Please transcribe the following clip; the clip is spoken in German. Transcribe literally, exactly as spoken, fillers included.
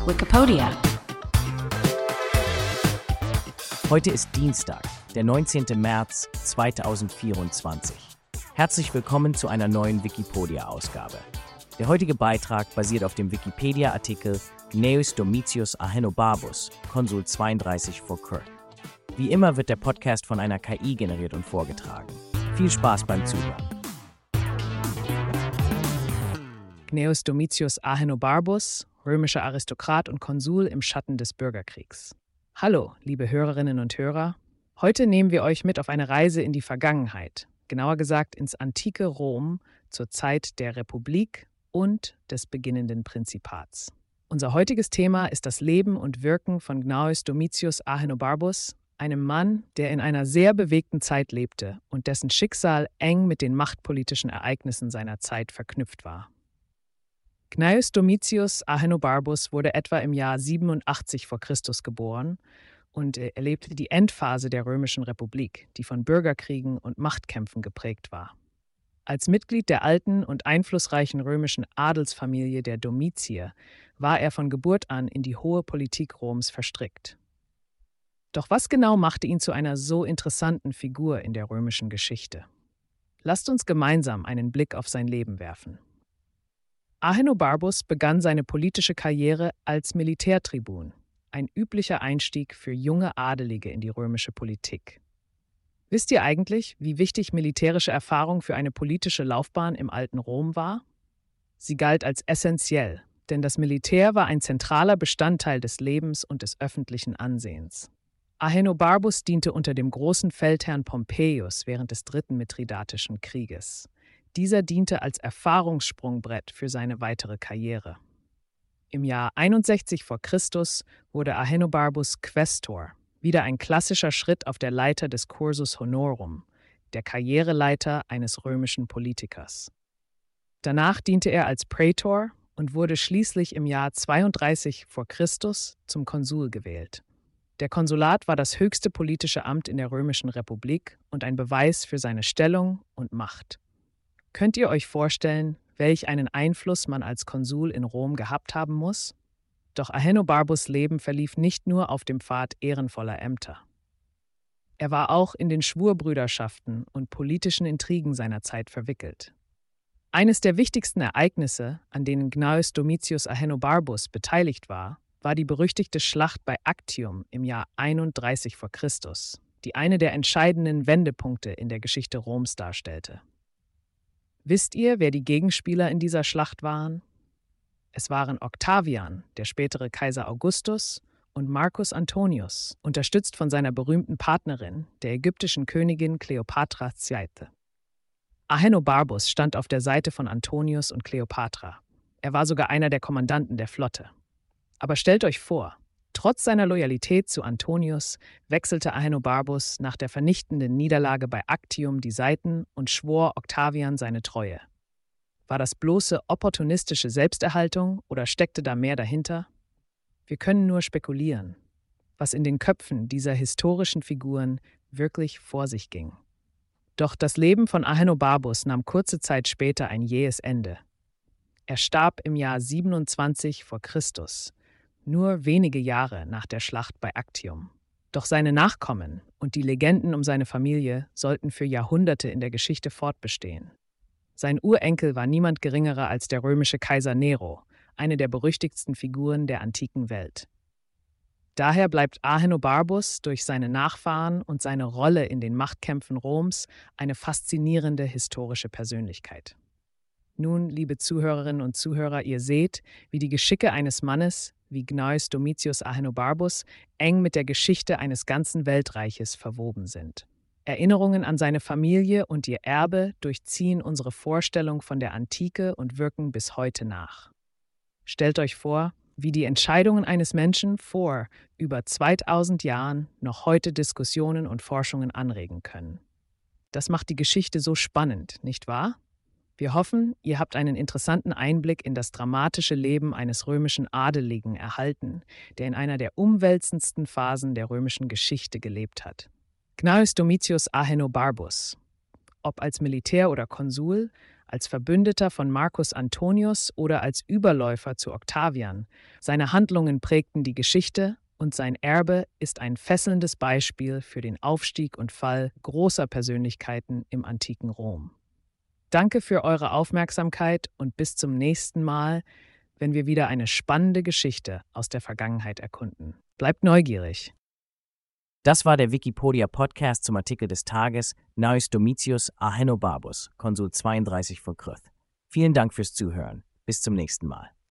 Wikipedia. Heute ist Dienstag, der neunzehnten März zweitausendvierundzwanzig. Herzlich willkommen zu einer neuen Wikipedia-Ausgabe. Der heutige Beitrag basiert auf dem Wikipedia-Artikel Gnaeus Domitius Ahenobarbus, Konsul zweiunddreißig vor Chr. Wie immer wird der Podcast von einer K I generiert und vorgetragen. Viel Spaß beim Zuhören. Gnaeus Domitius Ahenobarbus, römischer Aristokrat und Konsul im Schatten des Bürgerkriegs. Hallo, liebe Hörerinnen und Hörer. Heute nehmen wir euch mit auf eine Reise in die Vergangenheit, genauer gesagt ins antike Rom zur Zeit der Republik und des beginnenden Prinzipats. Unser heutiges Thema ist das Leben und Wirken von Gnaeus Domitius Ahenobarbus, einem Mann, der in einer sehr bewegten Zeit lebte und dessen Schicksal eng mit den machtpolitischen Ereignissen seiner Zeit verknüpft war. Gnaeus Domitius Ahenobarbus wurde etwa im Jahr siebenundachtzig vor Christus geboren und erlebte die Endphase der Römischen Republik, die von Bürgerkriegen und Machtkämpfen geprägt war. Als Mitglied der alten und einflussreichen römischen Adelsfamilie der Domitier war er von Geburt an in die hohe Politik Roms verstrickt. Doch was genau machte ihn zu einer so interessanten Figur in der römischen Geschichte? Lasst uns gemeinsam einen Blick auf sein Leben werfen. Ahenobarbus begann seine politische Karriere als Militärtribun, ein üblicher Einstieg für junge Adelige in die römische Politik. Wisst ihr eigentlich, wie wichtig militärische Erfahrung für eine politische Laufbahn im alten Rom war? Sie galt als essentiell, denn das Militär war ein zentraler Bestandteil des Lebens und des öffentlichen Ansehens. Ahenobarbus diente unter dem großen Feldherrn Pompeius während des dritten Mithridatischen Krieges. Dieser diente als Erfahrungssprungbrett für seine weitere Karriere. Im Jahr einundsechzig vor Christus wurde Ahenobarbus Quästor, wieder ein klassischer Schritt auf der Leiter des Cursus Honorum, der Karriereleiter eines römischen Politikers. Danach diente er als Prätor und wurde schließlich im Jahr zweiunddreißig vor Christus zum Konsul gewählt. Der Konsulat war das höchste politische Amt in der Römischen Republik und ein Beweis für seine Stellung und Macht. Könnt ihr euch vorstellen, welch einen Einfluss man als Konsul in Rom gehabt haben muss? Doch Ahenobarbus' Leben verlief nicht nur auf dem Pfad ehrenvoller Ämter. Er war auch in den Schwurbrüderschaften und politischen Intrigen seiner Zeit verwickelt. Eines der wichtigsten Ereignisse, an denen Gnaeus Domitius Ahenobarbus beteiligt war, war die berüchtigte Schlacht bei Actium im Jahr einunddreißig vor Christus, die eine der entscheidenden Wendepunkte in der Geschichte Roms darstellte. Wisst ihr, wer die Gegenspieler in dieser Schlacht waren? Es waren Octavian, der spätere Kaiser Augustus, und Marcus Antonius, unterstützt von seiner berühmten Partnerin, der ägyptischen Königin Kleopatra Tzeite. Ahenobarbus stand auf der Seite von Antonius und Kleopatra. Er war sogar einer der Kommandanten der Flotte. Aber stellt euch vor, trotz seiner Loyalität zu Antonius wechselte Ahenobarbus nach der vernichtenden Niederlage bei Actium die Seiten und schwor Octavian seine Treue. War das bloße opportunistische Selbsterhaltung oder steckte da mehr dahinter? Wir können nur spekulieren, was in den Köpfen dieser historischen Figuren wirklich vor sich ging. Doch das Leben von Ahenobarbus nahm kurze Zeit später ein jähes Ende. Er starb im Jahr siebenundzwanzig vor Christus, nur wenige Jahre nach der Schlacht bei Actium. Doch seine Nachkommen und die Legenden um seine Familie sollten für Jahrhunderte in der Geschichte fortbestehen. Sein Urenkel war niemand geringerer als der römische Kaiser Nero, eine der berüchtigsten Figuren der antiken Welt. Daher bleibt Ahenobarbus durch seine Nachfahren und seine Rolle in den Machtkämpfen Roms eine faszinierende historische Persönlichkeit. Nun, liebe Zuhörerinnen und Zuhörer, ihr seht, wie die Geschicke eines Mannes wie Gnaeus Domitius Ahenobarbus eng mit der Geschichte eines ganzen Weltreiches verwoben sind. Erinnerungen an seine Familie und ihr Erbe durchziehen unsere Vorstellung von der Antike und wirken bis heute nach. Stellt euch vor, wie die Entscheidungen eines Menschen vor über zweitausend Jahren noch heute Diskussionen und Forschungen anregen können. Das macht die Geschichte so spannend, nicht wahr? Wir hoffen, ihr habt einen interessanten Einblick in das dramatische Leben eines römischen Adeligen erhalten, der in einer der umwälzendsten Phasen der römischen Geschichte gelebt hat. Gnaeus Domitius Ahenobarbus. Ob als Militär oder Konsul, als Verbündeter von Marcus Antonius oder als Überläufer zu Octavian. Seine Handlungen prägten die Geschichte und sein Erbe ist ein fesselndes Beispiel für den Aufstieg und Fall großer Persönlichkeiten im antiken Rom. Danke für eure Aufmerksamkeit und bis zum nächsten Mal, wenn wir wieder eine spannende Geschichte aus der Vergangenheit erkunden. Bleibt neugierig. Das war der Wikipedia-Podcast zum Artikel des Tages Gnaeus Domitius Ahenobarbus, Konsul zweiunddreißig vor Christus. Vielen Dank fürs Zuhören. Bis zum nächsten Mal.